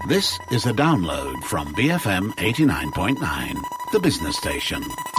This is a download from BFM 89.9, the business station.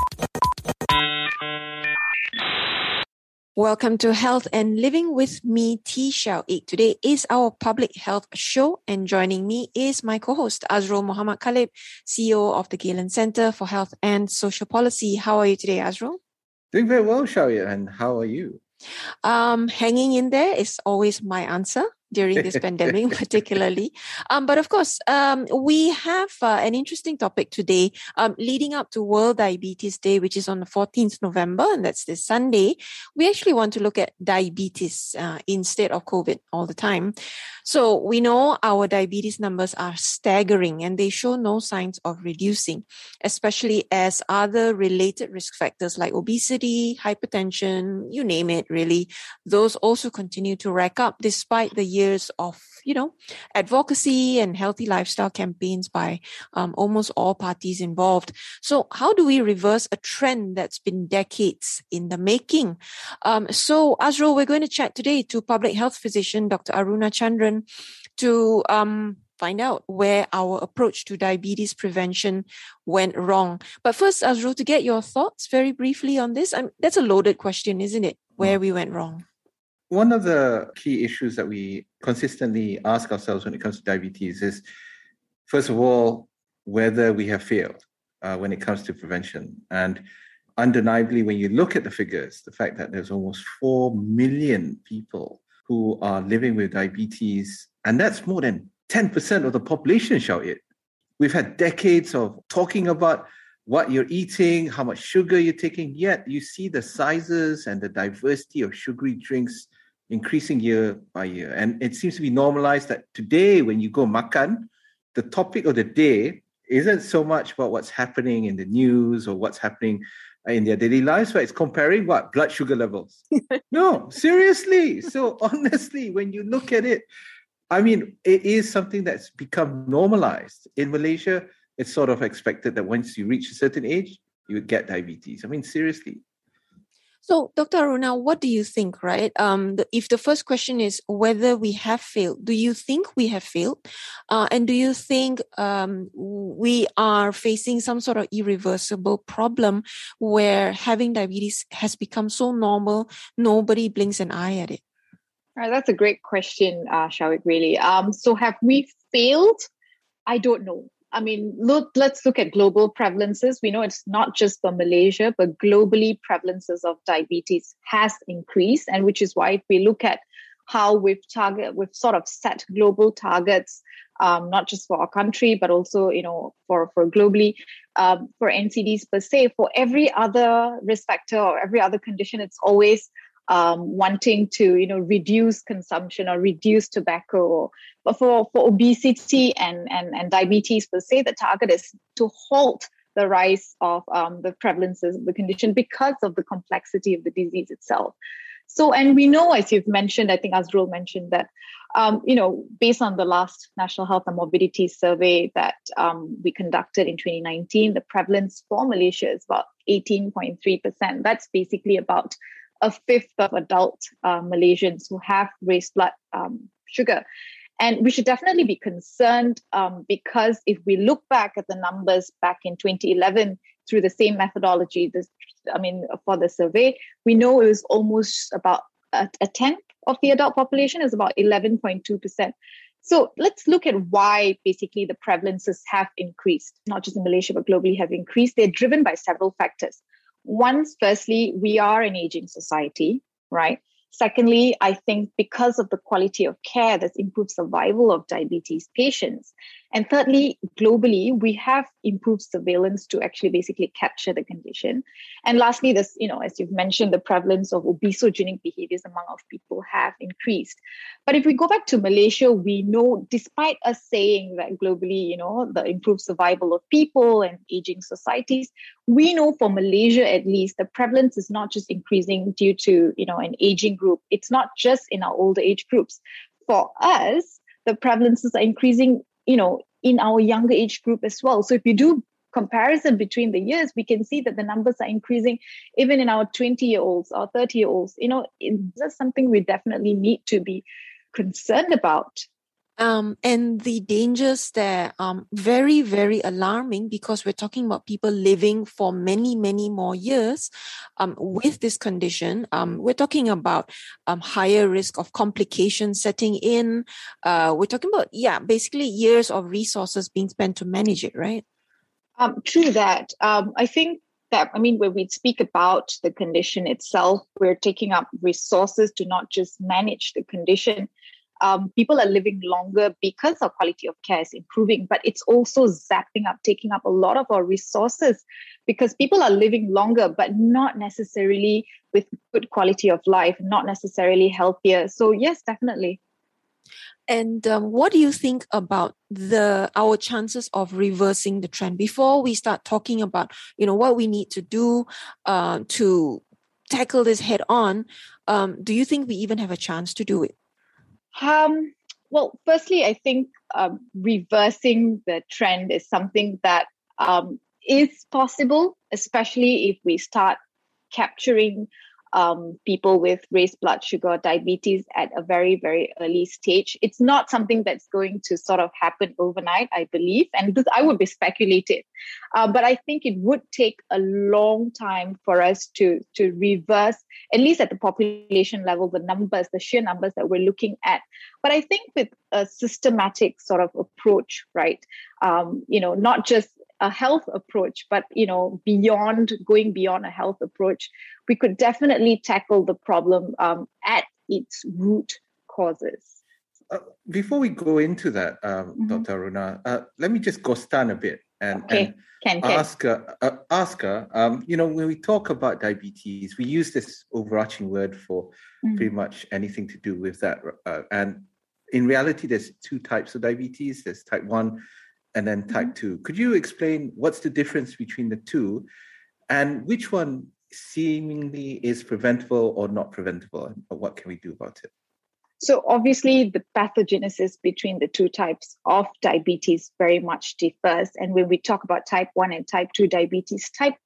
Welcome to Health and Living with me, T. Xiao Ik. Today is our public health show, and joining me is my co-host, Azrul Muhammad Khalib, CEO of the Galen Center for Health and Social Policy. How are you today, Azrul? Doing very well, Xiao, and how are you? Hanging in there is always my answer during this pandemic, particularly. But of course, we have an interesting topic today, leading up to World Diabetes Day, which is on the 14th November, and that's this Sunday. We actually want to look at diabetes instead of COVID all the time. So we know our diabetes numbers are staggering and they show no signs of reducing, especially as other related risk factors like obesity, hypertension, you name it, really, those also continue to rack up despite the years of, advocacy and healthy lifestyle campaigns by almost all parties involved. So how do we reverse a trend that's been decades in the making? So Azrul, we're going to chat today to public health physician, Dr. Aruna Chandran, to find out where our approach to diabetes prevention went wrong. But first, Azrul, to get your thoughts very briefly on this, that's a loaded question, isn't it? Where we went wrong. One of the key issues that we consistently ask ourselves when it comes to diabetes is, first of all, whether we have failed when it comes to prevention. And undeniably, when you look at the figures, the fact that there's almost 4 million people who are living with diabetes, and that's more than 10% of the population, Xiao. We've had decades of talking about what you're eating, how much sugar you're taking, yet you see the sizes and the diversity of sugary drinks increasing year by year. And it seems to be normalized that today, when you go makan, the topic of the day isn't so much about what's happening in the news or what's happening in their daily lives, but it's comparing what? Blood sugar levels. No, seriously. So honestly, when you look at it, it is something that's become normalized. In Malaysia, it's sort of expected that once you reach a certain age, you would get diabetes. Seriously. So, Dr. Aruna, what do you think, right? If the first question is whether we have failed, do you think we have failed? And do you think we are facing some sort of irreversible problem where having diabetes has become so normal, nobody blinks an eye at it? All right, that's a great question, Shawik, really. So have we failed? I don't know. Let's look at global prevalences. We know it's not just for Malaysia, but globally prevalences of diabetes has increased, and which is why if we look at how we've sort of set global targets, not just for our country, but also, for globally, for NCDs per se, for every other risk factor or every other condition, it's always wanting to, reduce consumption or reduce tobacco. But for obesity and diabetes per se, the target is to halt the rise of the prevalences of the condition because of the complexity of the disease itself. So, and we know, as you've mentioned, I think Azrul mentioned that, based on the last National Health and Morbidity Survey that we conducted in 2019, the prevalence for Malaysia is about 18.3%. That's basically about a fifth of adult Malaysians who have raised blood sugar. And we should definitely be concerned because if we look back at the numbers back in 2011 through the same methodology, for the survey, we know it was almost about a tenth of the adult population, is about 11.2%. So let's look at why basically the prevalences have increased, not just in Malaysia, but globally have increased. They're driven by several factors. One, firstly, we are an aging society, right? Secondly, I think because of the quality of care that's improved survival of diabetes patients. And thirdly, globally, we have improved surveillance to actually basically capture the condition. And lastly, this, as you've mentioned, the prevalence of obesogenic behaviors among our people have increased. But if we go back to Malaysia, we know, despite us saying that globally, the improved survival of people and aging societies, we know for Malaysia, at least, the prevalence is not just increasing due to, an aging group. It's not just in our older age groups. For us, the prevalences are increasing, in our younger age group as well. So if you do comparison between the years, we can see that the numbers are increasing even in our 20-year-olds or 30-year-olds. That's something we definitely need to be concerned about. And the dangers there are very, very alarming because we're talking about people living for many, many more years with this condition. We're talking about higher risk of complications setting in. We're talking about, basically years of resources being spent to manage it, right? True that. I think that, when we speak about the condition itself, we're taking up resources to not just manage the condition. People are living longer because our quality of care is improving, but it's also taking up a lot of our resources because people are living longer, but not necessarily with good quality of life, not necessarily healthier. So yes, definitely. And what do you think about our chances of reversing the trend? Before we start talking about, what we need to do to tackle this head on, do you think we even have a chance to do it? Well, firstly, I think reversing the trend is something that is possible, especially if we start capturing people with raised blood sugar, diabetes at a very, very early stage. It's not something that's going to sort of happen overnight, I believe. And I would be speculative. But I think it would take a long time for us to reverse, at least at the population level, the sheer numbers that we're looking at. But I think with a systematic sort of approach, right? Not just a health approach, but going beyond a health approach, we could definitely tackle the problem at its root causes. Before we go into that, Dr. Aruna, let me just go stand a bit and ask her. When we talk about diabetes, we use this overarching word for pretty much anything to do with that. And in reality, there's two types of diabetes. There's type 1 and then type 2. Could you explain what's the difference between the two and which one seemingly is preventable or not preventable, and what can we do about it? So obviously the pathogenesis between the two types of diabetes very much differs. And when we talk about type 1 and type 2 diabetes, type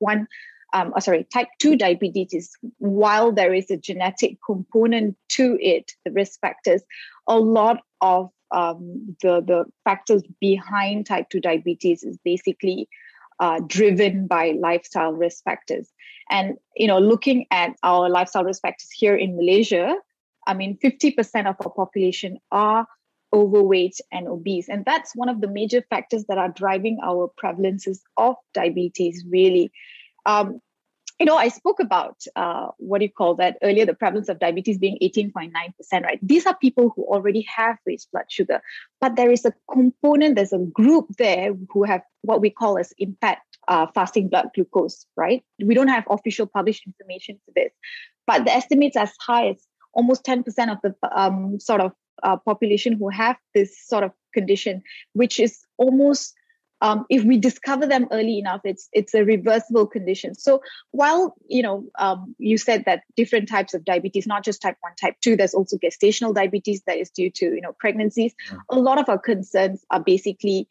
2 diabetes, while there is a genetic component to it, the risk factors, a lot of the factors behind type 2 diabetes is basically driven by lifestyle risk factors. And, looking at our lifestyle risk factors here in Malaysia, 50% of our population are overweight and obese. And that's one of the major factors that are driving our prevalences of diabetes, really. I spoke about, earlier, the prevalence of diabetes being 18.9%, right? These are people who already have raised blood sugar, but there's a group there who have what we call as impaired fasting blood glucose, right? We don't have official published information for this, but the estimates as high as almost 10% of the population who have this sort of condition, which is almost, if we discover them early enough, it's a reversible condition. So while, you said that different types of diabetes, not just type 1, type 2, there's also gestational diabetes that is due to, pregnancies. A lot of our concerns are basically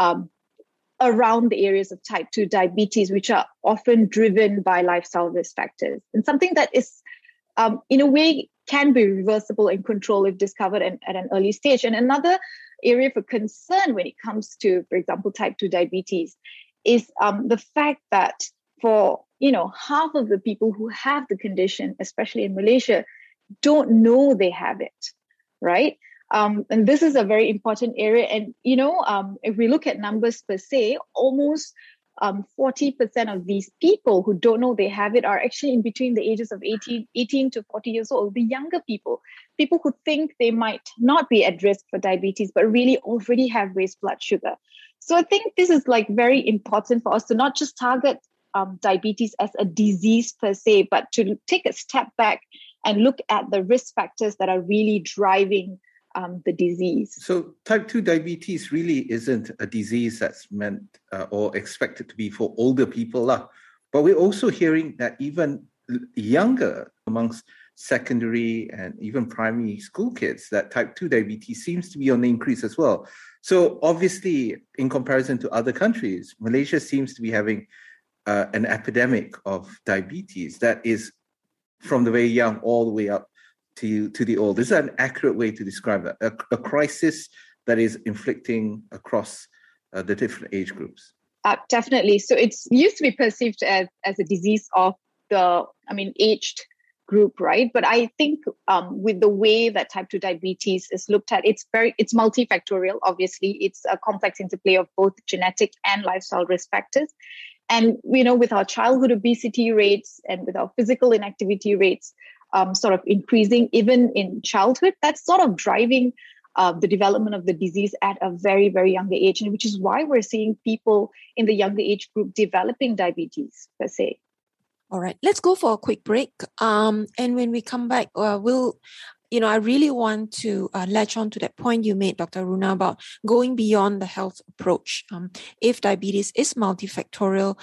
around the areas of type 2 diabetes, which are often driven by lifestyle risk factors, and something that is, in a way, can be reversible and controlled if discovered at an early stage. And another area for concern when it comes to, for example, type 2 diabetes is the fact that for, half of the people who have the condition, especially in Malaysia, don't know they have it, right? And this is a very important area. And, if we look at numbers per se, almost 40% of these people who don't know they have it are actually in between the ages of 18 to 40 years old. The younger people who think they might not be at risk for diabetes, but really already have raised blood sugar. So I think this is very important for us to not just target diabetes as a disease per se, but to take a step back and look at the risk factors that are really driving the disease. So type 2 diabetes really isn't a disease that's meant or expected to be for older people. But we're also hearing that even younger, amongst secondary and even primary school kids, that type 2 diabetes seems to be on the increase as well. So obviously, in comparison to other countries, Malaysia seems to be having an epidemic of diabetes that is from the very young all the way up to the old. Is that an accurate way to describe that? A crisis that is inflicting across the different age groups? Definitely. So it's used to be perceived as a disease of aged group, right? But I think with the way that type 2 diabetes is looked at, it's multifactorial. Obviously, it's a complex interplay of both genetic and lifestyle risk factors. And, with our childhood obesity rates and with our physical inactivity rates sort of increasing even in childhood, that's sort of driving the development of the disease at a very, very younger age, and which is why we're seeing people in the younger age group developing diabetes per se. All right, let's go for a quick break. And when we come back, I really want to latch on to that point you made, Dr. Aruna, about going beyond the health approach. If diabetes is multifactorial,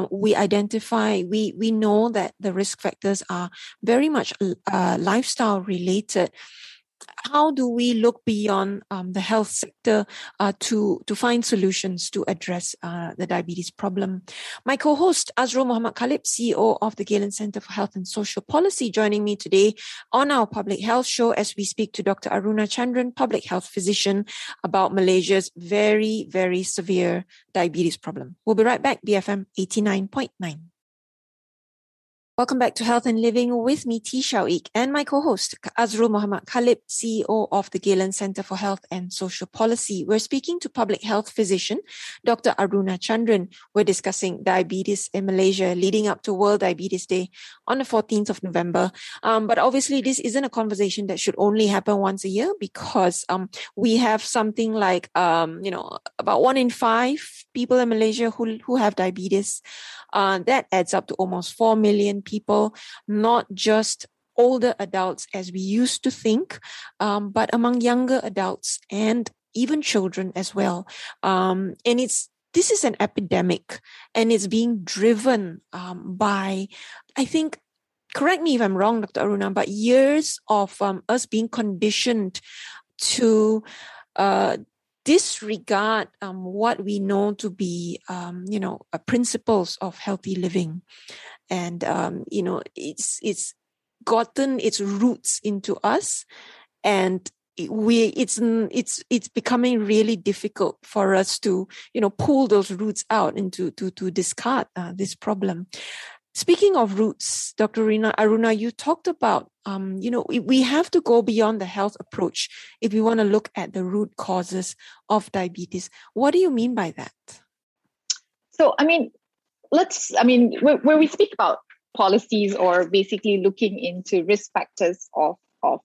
we know that the risk factors are very much lifestyle related. How do we look beyond the health sector to find solutions to address the diabetes problem? My co-host, Azrul Muhammad Khalib, CEO of the Galen Center for Health and Social Policy, joining me today on our Public Health Show as we speak to Dr. Aruna Chandran, public health physician, about Malaysia's very, very severe diabetes problem. We'll be right back, BFM 89.9. Welcome back to Health and Living with me, T. Shauik, and my co-host, Azrul Muhammad Khalib, CEO of the Galen Center for Health and Social Policy. We're speaking to public health physician, Dr. Aruna Chandran. We're discussing diabetes in Malaysia leading up to World Diabetes Day on the 14th of November. But obviously, this isn't a conversation that should only happen once a year because we have something like, about 1 in 5 people in Malaysia who have diabetes. That adds up to almost 4 million people, not just older adults as we used to think, but among younger adults and even children as well. And this is an epidemic, and it's being driven by, I think, correct me if I'm wrong, Dr. Aruna, but years of us being conditioned to disregard what we know to be, principles of healthy living. And, it's gotten its roots into us, and it's becoming really difficult for us to, pull those roots out and to discard this problem. Speaking of roots, Dr. Aruna, you talked about, we have to go beyond the health approach if we want to look at the root causes of diabetes. What do you mean by that? So, when we speak about policies or basically looking into risk factors of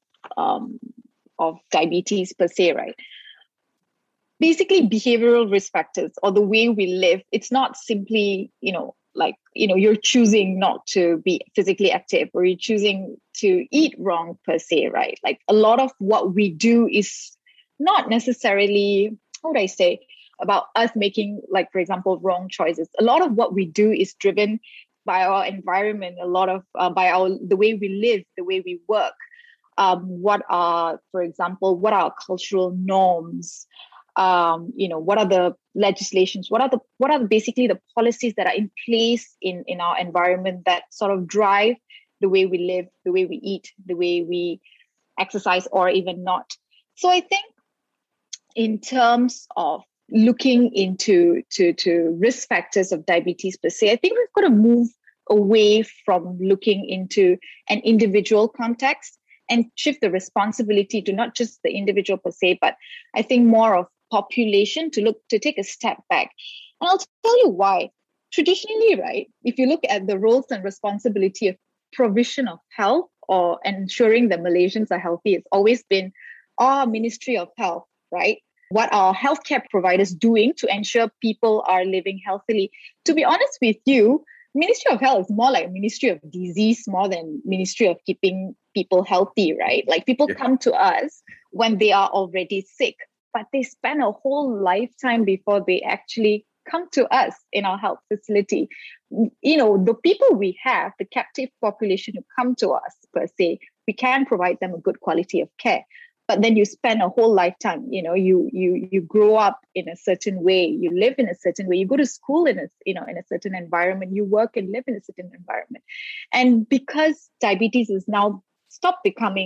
diabetes per se, right? Basically, behavioral risk factors or the way we live, it's not simply, you're choosing not to be physically active or you're choosing to eat wrong per se, right? Like a lot of what we do is not necessarily, about us making, like, for example, wrong choices. A lot of what we do is driven by our environment, a lot of the way we live, the way we work. What are our cultural norms? What are the legislations? What are basically the policies that are in place in our environment that sort of drive the way we live, the way we eat, the way we exercise, or even not. So I think in terms of looking into to risk factors of diabetes per se, I think we've got to move away from looking into an individual context and shift the responsibility to not just the individual per se, but I think more of population to take a step back. And I'll tell you why. Traditionally, right, if you look at the roles and responsibility of provision of health or ensuring that Malaysians are healthy, it's always been our Ministry of Health, right? What are healthcare providers doing to ensure people are living healthily? To be honest with you, Ministry of Health is more like Ministry of Disease more than Ministry of keeping people healthy, right? Like people come to us when they are already sick, but they spend a whole lifetime before they actually come to us in our health facility. The people we have, the captive population who come to us per se, we can provide them a good quality of care. But then you spend a whole lifetime, you grow up in a certain way, you live in a certain way, you go to school in a certain environment, you work and live in a certain environment. And because diabetes is now stopped becoming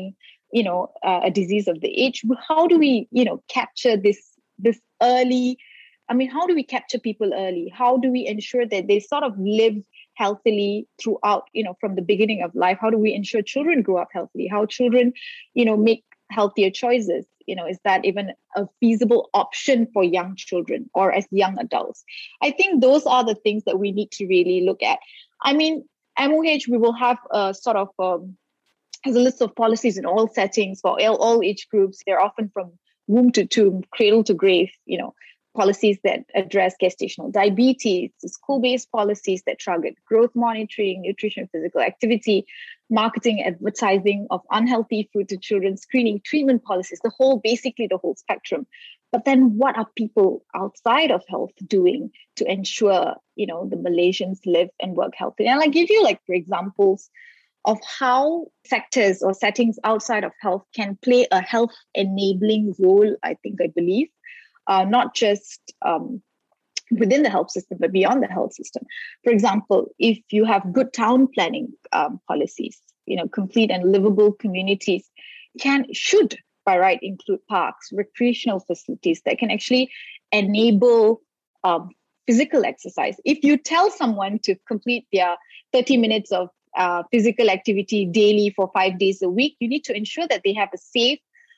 a disease of the age. How do we, capture this early? I mean, how do we capture people early? How do we ensure that they sort of live healthily throughout, from the beginning of life? How do we ensure children grow up healthily? How children, make healthier choices? Is that even a feasible option for young children or as young adults? I think those are the things that we need to really look at. I mean, MOH, we will have a sort of has a list of policies in all settings for all age groups. They're often from womb to tomb, cradle to grave, policies that address gestational diabetes, school-based policies that target growth monitoring, nutrition, physical activity, marketing, advertising of unhealthy food to children, screening, treatment policies, basically the whole spectrum. But then what are people outside of health doing to ensure, the Malaysians live and work healthy? And I'll give you for examples of how sectors or settings outside of health can play a health enabling role, I believe. Not just within the health system, but beyond the health system. For example, if you have good town planning policies, complete and livable communities should by right include parks, recreational facilities that can actually enable physical exercise. If you tell someone to complete their 30 minutes of physical activity daily for 5 days a week, you need to ensure that they have a safe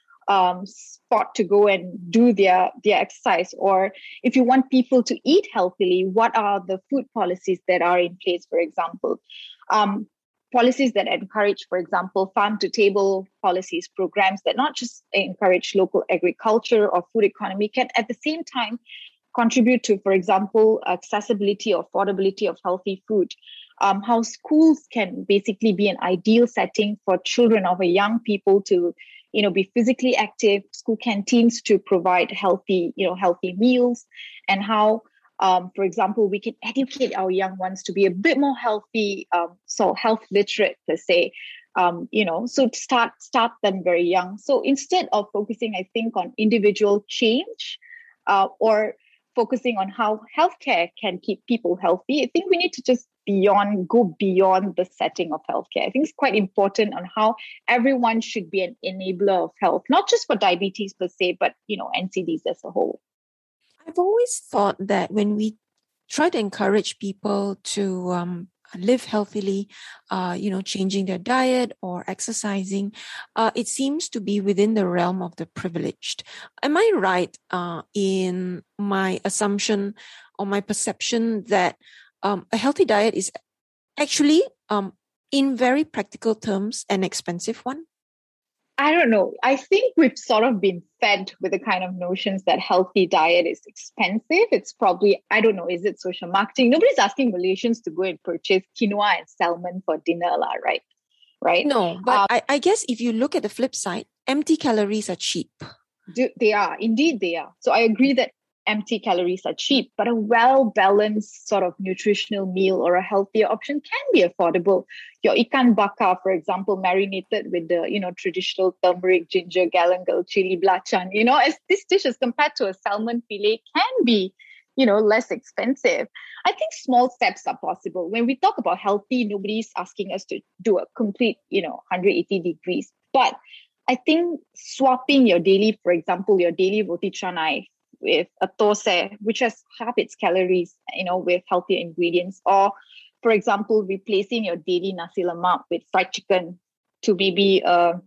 spot to go and do their exercise. Or if you want people to eat healthily, what are the food policies that are in place, for example? Policies that encourage, for example, farm-to-table policies, programs that not just encourage local agriculture or food economy, can at the same time contribute to, for example, accessibility or affordability of healthy food. How schools can basically be an ideal setting for children of young people to be physically active, school canteens to provide healthy meals, and how, for example, we can educate our young ones to be a bit more healthy, so health literate per se, so to start them very young. So instead of focusing, I think, on individual change, or focusing on how healthcare can keep people healthy, I think we need to just go beyond the setting of healthcare. I think it's quite important on how everyone should be an enabler of health, not just for diabetes per se, but, NCDs as a whole. I've always thought that when we try to encourage people to live healthily, changing their diet or exercising, it seems to be within the realm of the privileged. Am I right in my assumption or my perception that a healthy diet is actually, in very practical terms, an expensive one? I don't know. I think we've sort of been fed with the kind of notions that healthy diet is expensive. It's probably, I don't know, is it social marketing? Nobody's asking Malaysians to go and purchase quinoa and salmon for dinner, right? Right? No, but I guess if you look at the flip side, empty calories are cheap. They are. Indeed, they are. So I agree that empty calories are cheap, but a well-balanced sort of nutritional meal or a healthier option can be affordable. Your ikan bakar, for example, marinated with the, traditional turmeric, ginger, galangal, chili, belacan, as this dish as compared to a salmon fillet can be, less expensive. I think small steps are possible. When we talk about healthy, nobody's asking us to do a complete, 180 degrees. But I think swapping your daily, for example, your daily roti canai with a thosai, which has half its calories, with healthier ingredients. Or, for example, replacing your daily nasi lemak with fried chicken to maybe,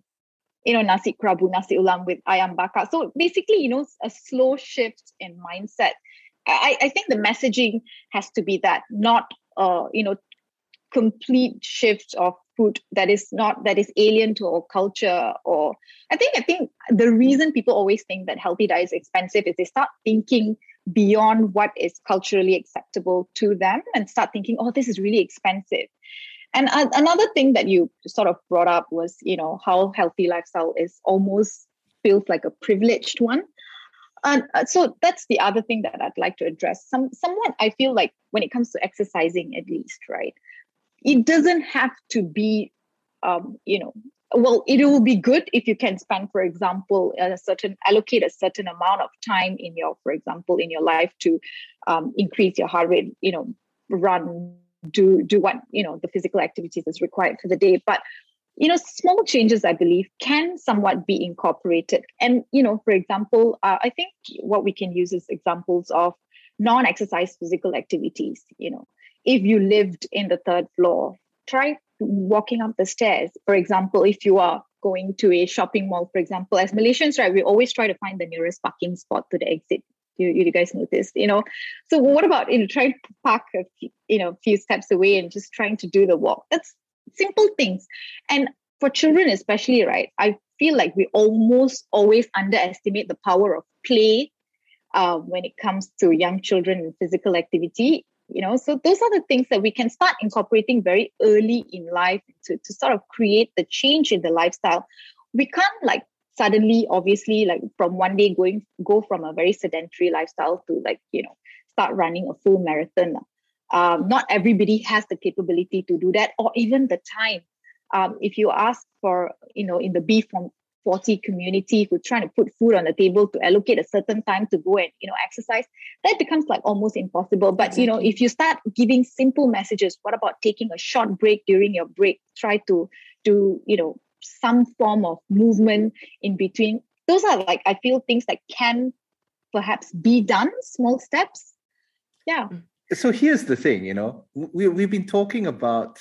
nasi kerabu, nasi ulam with ayam bakar. So basically, a slow shift in mindset. I think the messaging has to be that, not, complete shift of food that is alien to our culture. Or I think the reason people always think that healthy diet is expensive is they start thinking beyond what is culturally acceptable to them and start thinking, oh, this is really expensive. And another thing that you sort of brought up was, how healthy lifestyle is almost feels like a privileged one. And so that's the other thing that I'd like to address. Somewhat, I feel like when it comes to exercising, at least, right? It doesn't have to be, it will be good if you can spend, for example, allocate a certain amount of time in your life to increase your heart rate, run, do what, the physical activities is required for the day. But small changes, I believe, can somewhat be incorporated. And, for example, I think what we can use is examples of non-exercise physical activities. If you lived in the third floor, try walking up the stairs. For example, if you are going to a shopping mall, for example, as Malaysians, right, we always try to find the nearest parking spot to the exit. You guys notice, So what about trying to park a few steps away and just trying to do the walk? That's simple things. And for children especially, right, I feel like we almost always underestimate the power of play when it comes to young children and physical activity. So those are the things that we can start incorporating very early in life to sort of create the change in the lifestyle. We can't suddenly, obviously, from one day go from a very sedentary lifestyle to start running a full marathon. Not everybody has the capability to do that, or even the time. If you ask for, in the B40 community who's trying to put food on the table to allocate a certain time to go and, exercise, that becomes almost impossible. But, Exactly. If you start giving simple messages, what about taking a short break during your break? Try to do, some form of movement in between. Those are I feel things that can perhaps be done, small steps. Yeah. So here's the thing, we've been talking about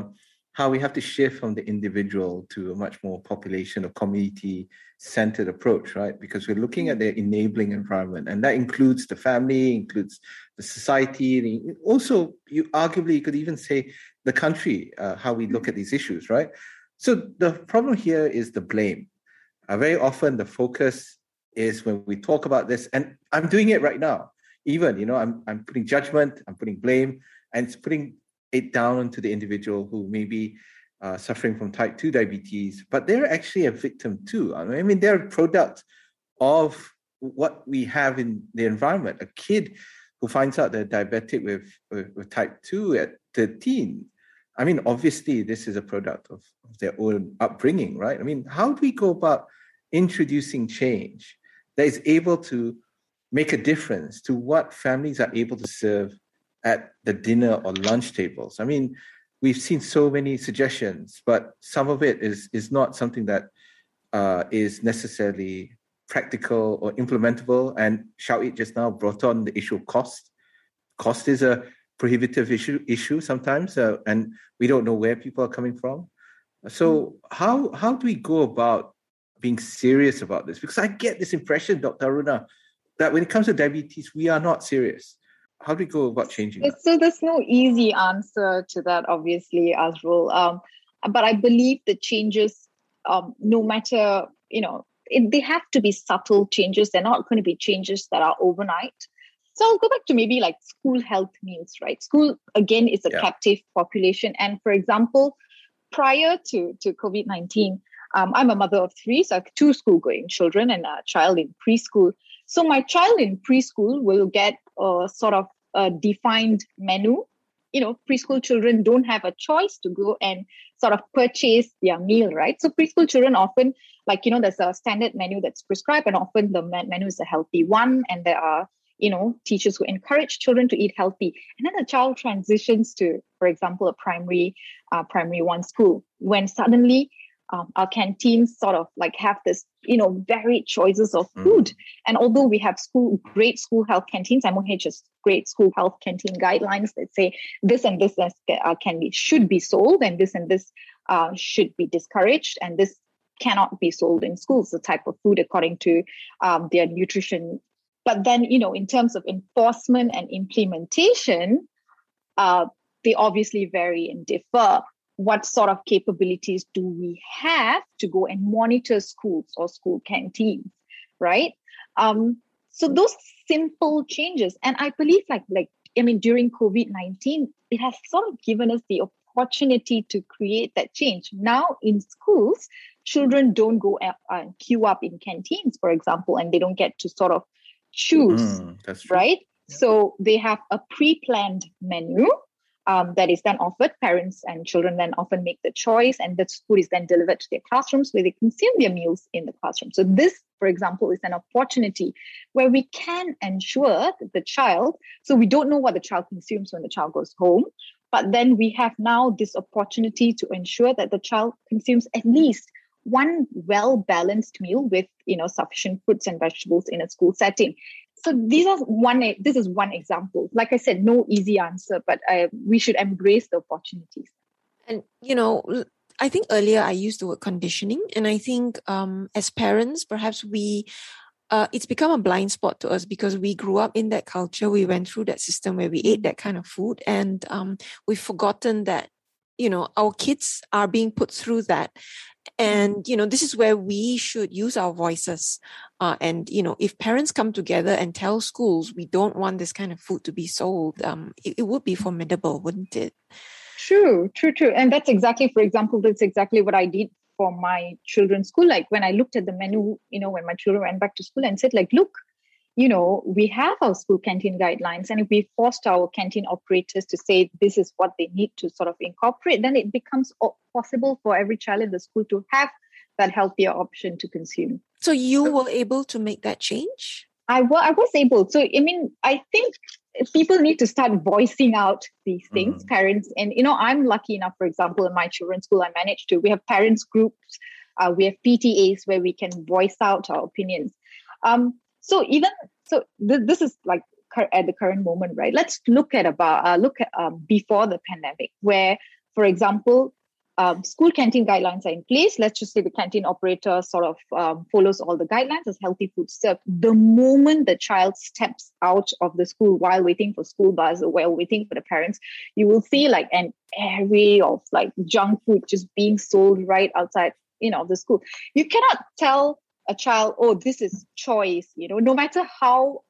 how we have to shift from the individual to a much more population or community-centered approach, right? Because we're looking at the enabling environment, and that includes the family, includes the society, and also you could even say the country, how we look at these issues, right? So the problem here is the blame. Very often the focus is when we talk about this, and I'm doing it right now. Even, I'm putting judgment, I'm putting blame, and it's putting it down onto the individual who may be suffering from type 2 diabetes, but they're actually a victim too. I mean, they're a product of what we have in the environment. A kid who finds out they're diabetic with type 2 at 13, I mean, obviously, this is a product of their own upbringing, right? I mean, how do we go about introducing change that is able to make a difference to what families are able to serve at the dinner or lunch tables? I mean, we've seen so many suggestions, but some of it is not something that is necessarily practical or implementable. And Shawit just now brought on the issue of cost. Cost is a prohibitive issue sometimes, and we don't know where people are coming from. So how do we go about being serious about this? Because I get this impression, Dr. Aruna, that when it comes to diabetes, we are not serious. How do we go about changing that? So there's no easy answer to that, obviously, Azrul. But I believe the changes, no matter, they have to be subtle changes. They're not going to be changes that are overnight. So I'll go back to maybe school health meals, right? School, again, is a captive population. And for example, prior to COVID-19, I'm a mother of 3, so I have 2 school-going children and a child in preschool. So my child in preschool will get a sort of a defined menu. Preschool children don't have a choice to go and sort of purchase their meal, right? So preschool children often, there's a standard menu that's prescribed, and often the menu is a healthy one. And there are, teachers who encourage children to eat healthy. And then the child transitions to, for example, a primary 1 school, when suddenly our canteens sort of have this, varied choices of food. And although we have great school health canteens, MOH has great school health canteen guidelines that say this and this should be sold, and this should be discouraged, and this cannot be sold in schools, the type of food according to their nutrition. But then, in terms of enforcement and implementation, they obviously vary and differ. What sort of capabilities do we have to go and monitor schools or school canteens, right? So those simple changes, and I believe during COVID-19, it has sort of given us the opportunity to create that change. Now in schools, children don't go and queue up in canteens, for example, and they don't get to sort of choose, that's true. right? Yeah. So they have a pre-planned menu that is then offered. Parents and children then often make the choice, and the food is then delivered to their classrooms where they consume their meals in the classroom. So this, for example, is an opportunity where we can ensure that the child, so we don't know what the child consumes when the child goes home, But then we have now this opportunity to ensure that the child consumes at least one well-balanced meal with, sufficient fruits and vegetables in a school setting. So this is one example. Like I said, no easy answer, but we should embrace the opportunities. And, I think earlier I used the word conditioning, and I think as parents, perhaps it's become a blind spot to us because we grew up in that culture. We went through that system where we ate that kind of food, and we've forgotten that, our kids are being put through that. And, this is where we should use our voices. And, if parents come together and tell schools, we don't want this kind of food to be sold, it would be formidable, wouldn't it? True. And that's exactly what I did for my children's school. Like when I looked at the menu, when my children went back to school and said, like, look, we have our school canteen guidelines. And if we forced our canteen operators to say this is what they need to sort of incorporate, then it becomes possible for every child in the school to have that healthier option to consume. So you were able to make that change? I was able. So, I think people need to start voicing out these things, parents. And, I'm lucky enough, for example, in my children's school, we have parents groups, we have PTAs where we can voice out our opinions. This is like at the current moment, right? Let's look at before the pandemic, where, for example, school canteen guidelines are in place. Let's just say the canteen operator sort of follows all the guidelines as healthy food served. The moment the child steps out of the school while waiting for school bus or while waiting for the parents, you will see like an array of like junk food just being sold right outside, the school. You cannot tell a child, oh, this is choice, no matter how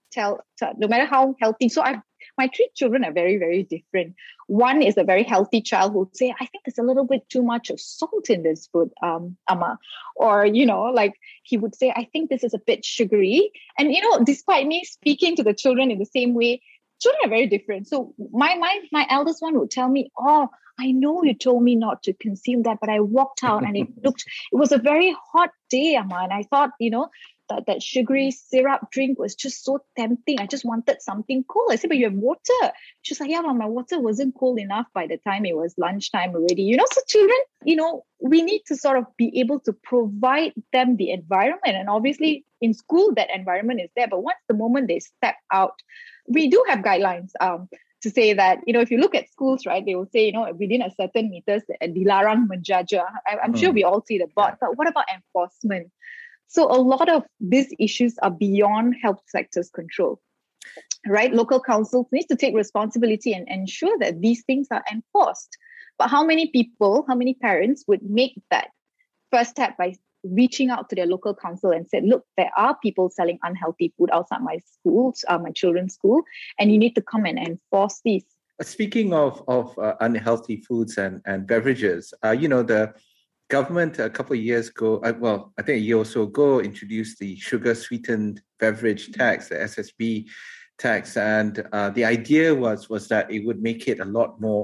no matter how healthy. So my three children are very, very different. One is a very healthy child who would say, I think there's a little bit too much of salt in this food, Amma. Or, like he would say, I think this is a bit sugary. And, despite me speaking to the children in the same way, children are very different. So my eldest one would tell me, oh, I know you told me not to consume that, but I walked out and it was a very hot day, Amma. And I thought, that sugary syrup drink was just so tempting. I just wanted something cold. I said, but you have water. She's like, yeah, but my water wasn't cold enough by the time it was lunchtime already. So children, we need to sort of be able to provide them the environment. And obviously in school, that environment is there. But once the moment they step out, we do have guidelines to say that, if you look at schools, right, they will say, within a certain meters, dilarang menjajah. I'm sure we all see the board, but what about enforcement? So a lot of these issues are beyond health sector's control, right? Local councils need to take responsibility and ensure that these things are enforced. But how many parents would make that first step by reaching out to their local council and said, look, there are people selling unhealthy food outside my schools, my children's school, and you need to come and enforce these. Speaking of unhealthy foods and beverages, the government a couple of years ago, I think a year or so ago, introduced the sugar sweetened beverage tax, the SSB tax, and the idea was that it would make it a lot more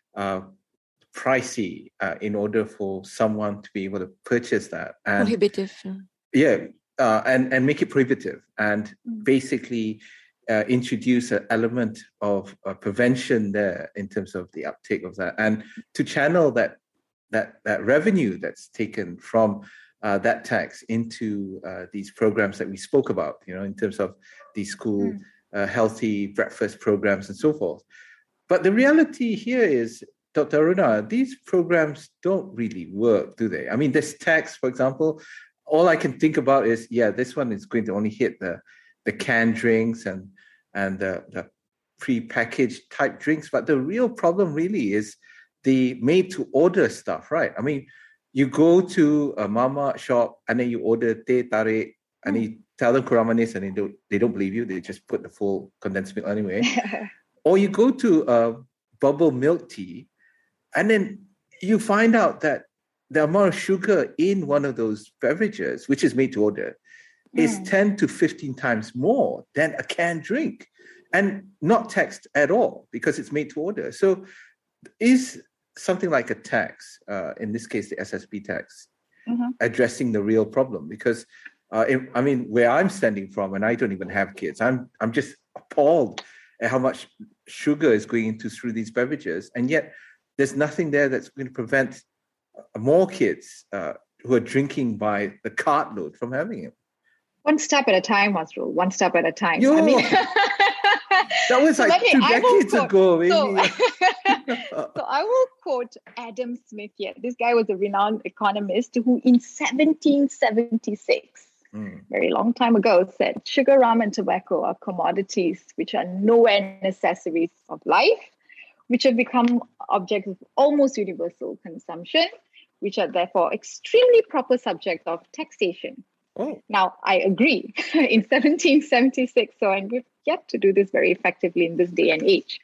pricey in order for someone to be able to purchase that. And prohibitive. Yeah, and make it prohibitive, and basically introduce an element of prevention there in terms of the uptake of that, and to channel that revenue that's taken from that tax into these programs that we spoke about, in terms of the school healthy breakfast programs and so forth. But the reality here is, Dr. Aruna, these programs don't really work, do they? I mean, this tax, for example, all I can think about is, this one is going to only hit the canned drinks and the pre-packaged type drinks. But the real problem really is the made-to-order stuff, right? I mean, you go to a mama shop and then you order teh tarik and you tell them kurang manis and they don't believe you. They just put the full condensed milk anyway. Or you go to a bubble milk tea and then you find out that the amount of sugar in one of those beverages, which is made to order, is 10 to 15 times more than a canned drink, and not taxed at all because it's made to order. So is something like a tax, in this case, the SSB tax, addressing the real problem? Because, where I'm standing from, and I don't even have kids, I'm just appalled how much sugar is going through these beverages, and yet there's nothing there that's going to prevent more kids who are drinking by the cartload from having it. One step at a time, Masrul. One step at a time. Yo, that was like 2 decades ago, maybe. So I will quote Adam Smith here. This guy was a renowned economist who in 1776, very long time ago, said sugar, rum, and tobacco are commodities which are nowhere necessaries of life, which have become objects of almost universal consumption, which are therefore extremely proper subjects of taxation. Oh. Now, I agree in 1776, so and we've yet to do this very effectively in this day and age.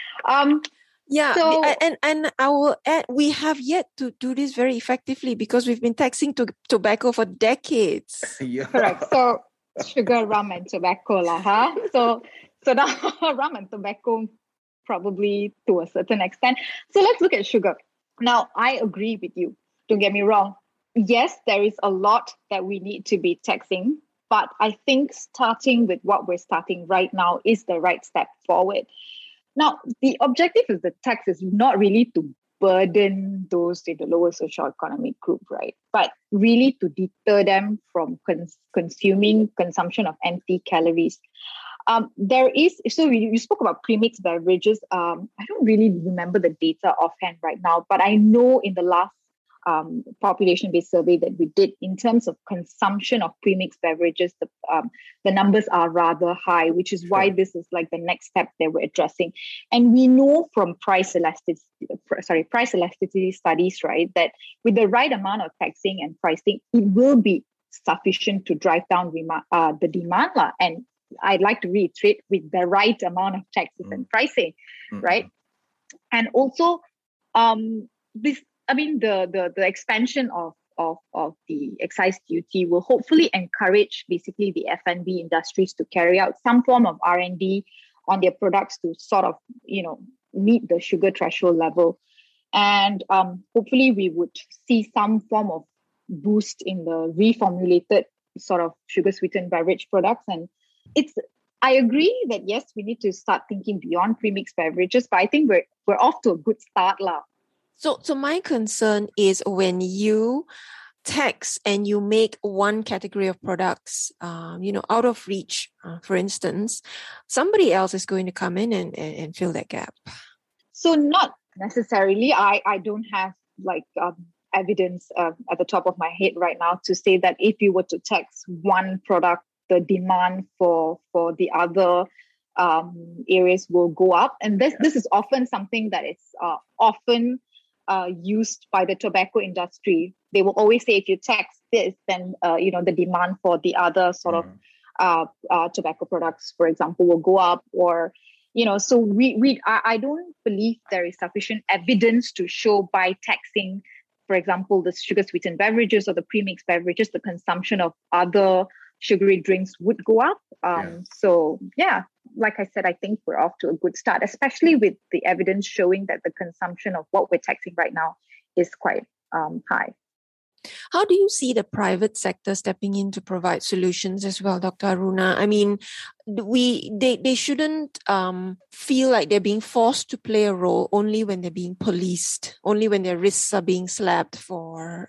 And I will add, we have yet to do this very effectively because we've been taxing tobacco for decades. Yeah. Correct. So sugar, rum, and tobacco, So now rum and tobacco probably to a certain extent. So let's look at sugar. Now, I agree with you. Don't get me wrong. Yes, there is a lot that we need to be taxing, but I think starting with what we're starting right now is the right step forward. Now, the objective of the tax is not really to burden those in the lower socioeconomic group, right? But really to deter them from consumption of empty calories. You spoke about premixed beverages. I don't really remember the data offhand right now, but I know in the last population-based survey that we did in terms of consumption of premixed beverages, the numbers are rather high, which is why this is like the next step that we're addressing. And we know from price elasticity studies, right, that with the right amount of taxing and pricing, it will be sufficient to drive down the demand. And I'd like to reiterate, with the right amount of taxes and pricing, right? And also, the expansion of the excise duty will hopefully encourage basically the F&B industries to carry out some form of R&D on their products to sort of, meet the sugar threshold level. And hopefully we would see some form of boost in the reformulated sort of sugar-sweetened beverage products. And I agree that, yes, we need to start thinking beyond premixed beverages, but I think we're off to a good start now. So my concern is when you tax and you make one category of products, out of reach, for instance, somebody else is going to come in and fill that gap. So not necessarily. I don't have evidence at the top of my head right now to say that if you were to tax one product, the demand for the other areas will go up. And this is often something that is often used by the tobacco industry. They will always say, if you tax this, then the demand for the other sort of tobacco products, for example, will go up. Or so I don't believe there is sufficient evidence to show by taxing, for example, the sugar sweetened beverages or the premixed beverages, the consumption of other sugary drinks would go up. So like I said, I think we're off to a good start, especially with the evidence showing that the consumption of what we're taxing right now is quite high. How do you see the private sector stepping in to provide solutions as well, Dr. Aruna? I mean, they shouldn't feel like they're being forced to play a role only when they're being policed, only when their wrists are being slapped for,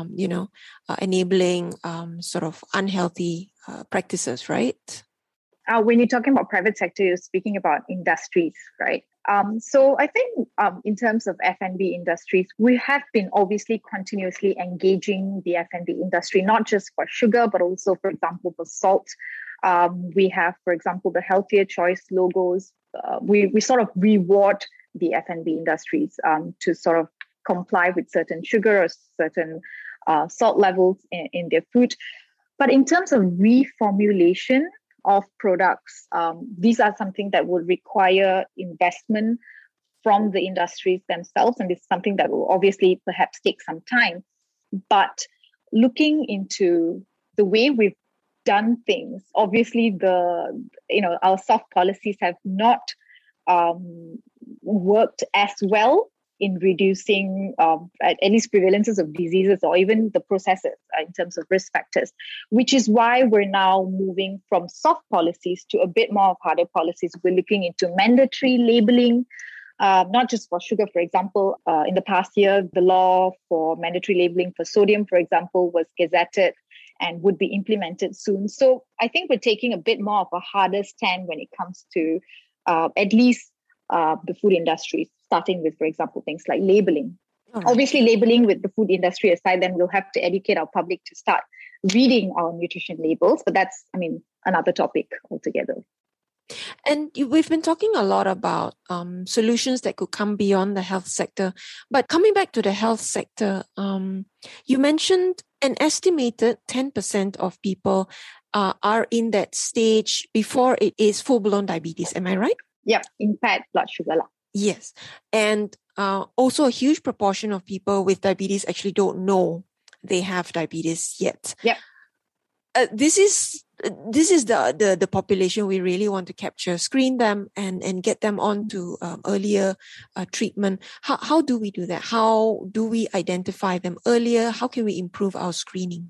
enabling sort of unhealthy practices, right? When you're talking about private sector, you're speaking about industries, right? So I think in terms of F&B industries, we have been obviously continuously engaging the F&B industry, not just for sugar, but also, for example, for salt. We have, for example, the Healthier Choice logos. We sort of reward the F&B industries to sort of comply with certain sugar or certain salt levels in their food. But in terms of reformulation of products, these are something that will require investment from the industries themselves, and it's something that will obviously perhaps take some time. But looking into the way we've done things, obviously our soft policies have not worked as well in reducing at least prevalences of diseases or even the processes in terms of risk factors, which is why we're now moving from soft policies to a bit more of harder policies. We're looking into mandatory labeling, not just for sugar, for example. In the past year, the law for mandatory labeling for sodium, for example, was gazetted and would be implemented soon. So I think we're taking a bit more of a harder stand when it comes to at least the food industry, starting with, for example, things like labeling. Right. Obviously, labeling with the food industry aside, then we'll have to educate our public to start reading our nutrition labels. But that's, another topic altogether. And we've been talking a lot about solutions that could come beyond the health sector. But coming back to the health sector, you mentioned an estimated 10% of people are in that stage before it is full-blown diabetes. Am I right? Yeah, impaired blood sugar. Yes. And also a huge proportion of people with diabetes actually don't know they have diabetes yet. Yeah. This is the population we really want to capture, screen them and get them on to earlier treatment. How do we do that? How do we identify them earlier? How can we improve our screening?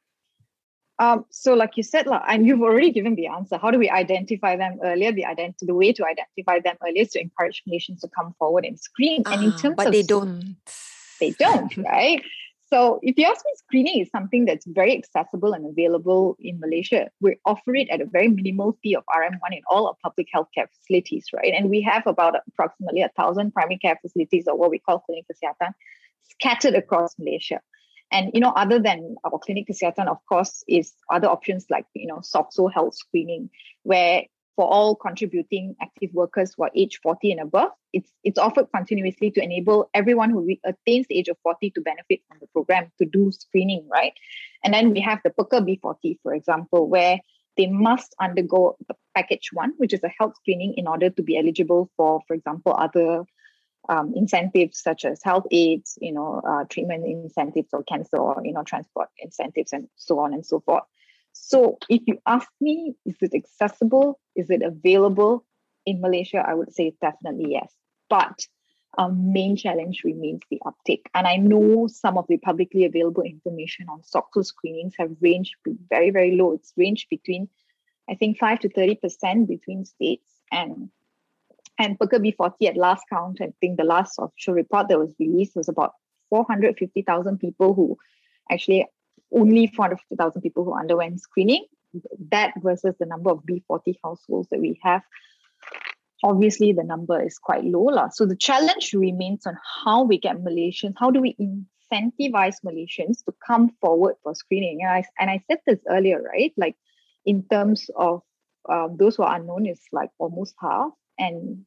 So like you said, and you've already given the answer. How do we identify them earlier? The way to identify them earlier is to encourage Malaysians to come forward and screen. And in terms but they don't. They don't, right? So if you ask me, screening is something that's very accessible and available in Malaysia. We offer it at a very minimal fee of RM1 in all our public healthcare facilities, right? And we have about approximately 1,000 primary care facilities, or what we call Klinik Kesihatan, scattered across Malaysia. And, other than our Klinik Kesihatan, of course, is other options like, SOCSO health screening, where for all contributing active workers who are age 40 and above, it's offered continuously to enable everyone who attains the age of 40 to benefit from the program, to do screening, right? And then we have the Peka B40, for example, where they must undergo the package 1, which is a health screening, in order to be eligible for example, other incentives such as health aids, treatment incentives or cancer, or, transport incentives, and so on and so forth. So if you ask me, is it accessible? Is it available in Malaysia? I would say definitely yes. But our main challenge remains the uptake. And I know some of the publicly available information on SOCSO screenings have ranged very, very low. It's ranged between, I think, 5 to 30% between states. And Peka B40 at last count, I think the last official report that was released was about 450,000 people who actually, only 450,000 people who underwent screening. That versus the number of B40 households that we have. Obviously, the number is quite low. So the challenge remains on how we get Malaysians, how do we incentivize Malaysians to come forward for screening? And I said this earlier, right? Like, in terms of those who are unknown is like almost half. And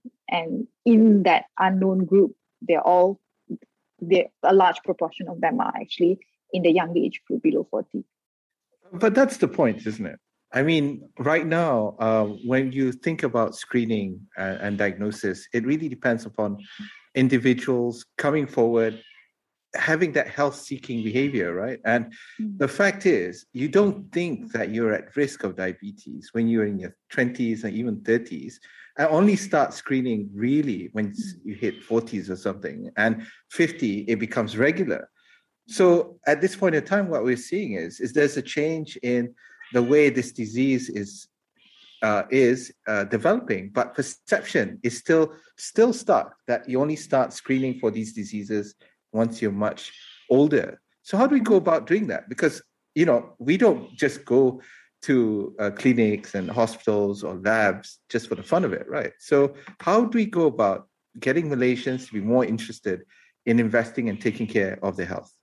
in that unknown group, a large proportion of them are actually in the young age group below 40. But that's the point, isn't it? Right now, when you think about screening and diagnosis, it really depends upon individuals coming forward, having that health-seeking behavior, right? And the fact is, you don't think that you're at risk of diabetes when you're in your 20s and even 30s. I only start screening really when you hit 40s or something. And 50, it becomes regular. So at this point in time, what we're seeing is there's a change in the way this disease is developing, but perception is still stuck that you only start screening for these diseases once you're much older. So how do we go about doing that? Because, we don't just go to clinics and hospitals or labs just for the fun of it, right? So how do we go about getting Malaysians to be more interested in investing and taking care of their health?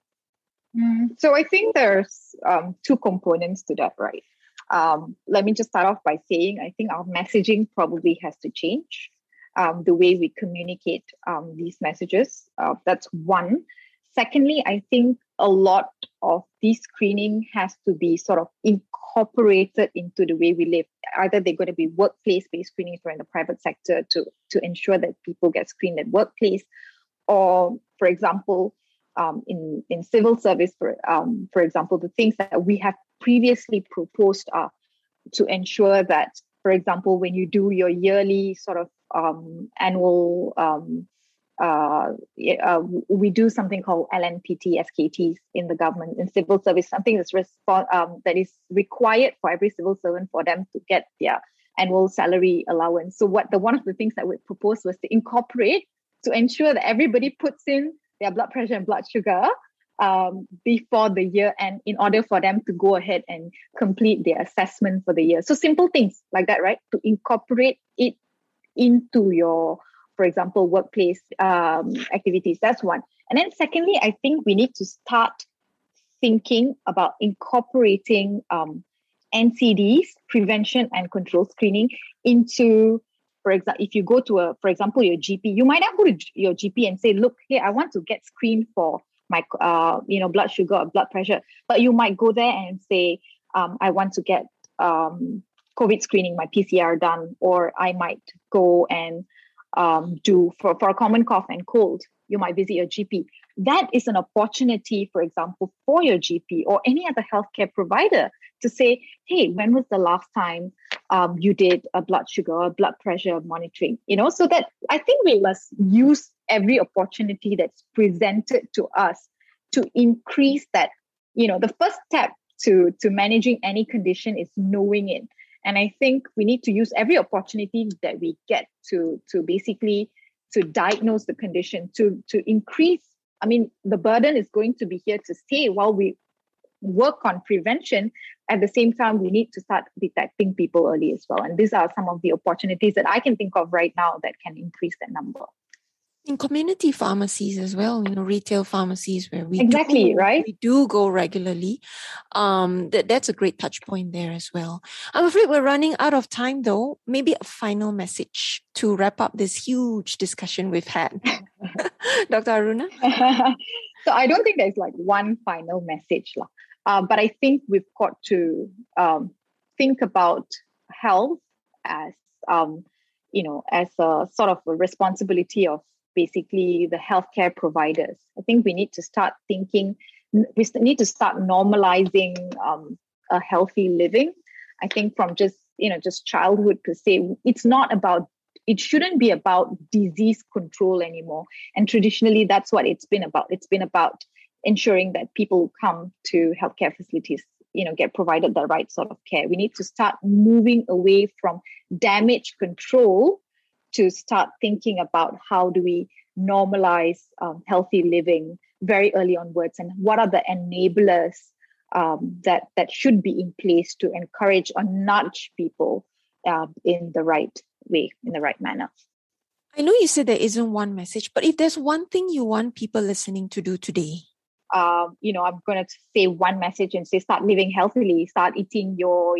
So I think there's 2 components to that, right? Let me just start off by saying I think our messaging probably has to change. The way we communicate these messages. That's one. Secondly, I think a lot of this screening has to be sort of incorporated into the way we live. Either they're going to be workplace-based screenings or in the private sector to ensure that people get screened at workplace, or, for example, in civil service, for example, the things that we have previously proposed are to ensure that, for example, when you do your yearly sort of annual we do something called LNPT, SKTs in the government, in civil service, something that is required for every civil servant for them to get their annual salary allowance. So one of the things that we proposed was to incorporate, to ensure that everybody puts in their blood pressure and blood sugar before the year end, in order for them to go ahead and complete their assessment for the year. So simple things like that, right? To incorporate it into your, for example, workplace activities. That's one. And then secondly, I think we need to start thinking about incorporating NCDs, prevention and control screening, into, for example, if you go to for example, your GP, you might not go to your GP and say, look, hey, I want to get screened for my, blood sugar or blood pressure. But you might go there and say, I want to get COVID screening, my PCR done, or I might go and do for a common cough and cold, you might visit your GP. That is an opportunity, for example, for your GP or any other healthcare provider to say, hey, when was the last time you did a blood sugar or blood pressure monitoring? So that I think we must use every opportunity that's presented to us to increase that. The first step to managing any condition is knowing it. And I think we need to use every opportunity that we get to basically to diagnose the condition, to increase. I mean, the burden is going to be here to stay while we work on prevention. At the same time, we need to start detecting people early as well. And these are some of the opportunities that I can think of right now that can increase that number. In community pharmacies as well, retail pharmacies where we do go regularly. That's a great touch point there as well. I'm afraid we're running out of time though. Maybe a final message to wrap up this huge discussion we've had. Dr. Aruna? So I don't think there's one final message. But I think we've got to think about health as, as a sort of a responsibility of basically the healthcare providers. I think we need to start thinking, we need to start normalizing a healthy living. I think from just childhood per se, it shouldn't be about disease control anymore. And traditionally, that's what it's been about. It's been about ensuring that people who come to healthcare facilities, get provided the right sort of care. We need to start moving away from damage control to start thinking about how do we normalize healthy living very early onwards, and what are the enablers that should be in place to encourage or nudge people in the right way, in the right manner. I know you said there isn't one message, but if there's one thing you want people listening to do today, I'm going to say one message and say, start living healthily, start eating your,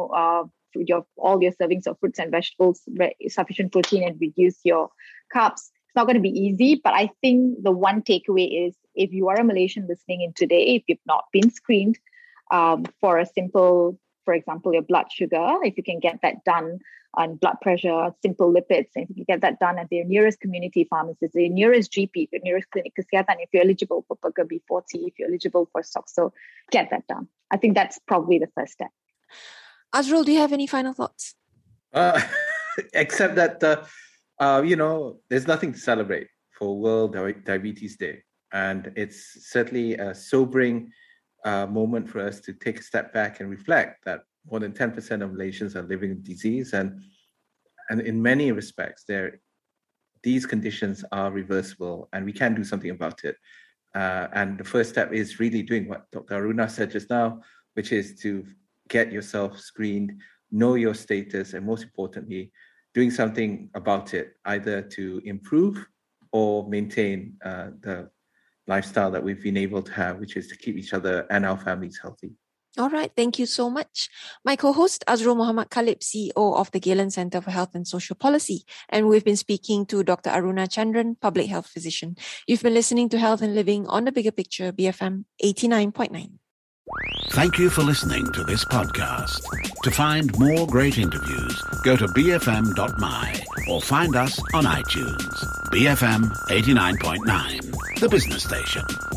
all your servings of fruits and vegetables, sufficient protein, and reduce your carbs. It's not going to be easy, but I think the one takeaway is, if you are a Malaysian listening in today, if you've not been screened for a simple, for example, your blood sugar, if you can get that done, on blood pressure, simple lipids, and if you can get that done at your nearest community pharmacist, your nearest GP, your nearest clinic kesihatan, if you're eligible for Peker B40, if you're eligible for SOXO, get that done. I think that's probably the first step. Azrul, do you have any final thoughts? Except that, there's nothing to celebrate for World Diabetes Day. And it's certainly a sobering moment for us to take a step back and reflect that more than 10% of Malaysians are living with disease. And in many respects, these conditions are reversible and we can do something about it. And the first step is really doing what Dr. Aruna said just now, which is to get yourself screened, know your status, and most importantly, doing something about it, either to improve or maintain the lifestyle that we've been able to have, which is to keep each other and our families healthy. All right. Thank you so much. My co-host, Azrul Muhammad Khalib, CEO of the Galen Center for Health and Social Policy. And we've been speaking to Dr. Aruna Chandran, public health physician. You've been listening to Health and Living on the Bigger Picture, BFM 89.9. Thank you for listening to this podcast. To find more great interviews, go to bfm.my or find us on iTunes. BFM 89.9, the business station.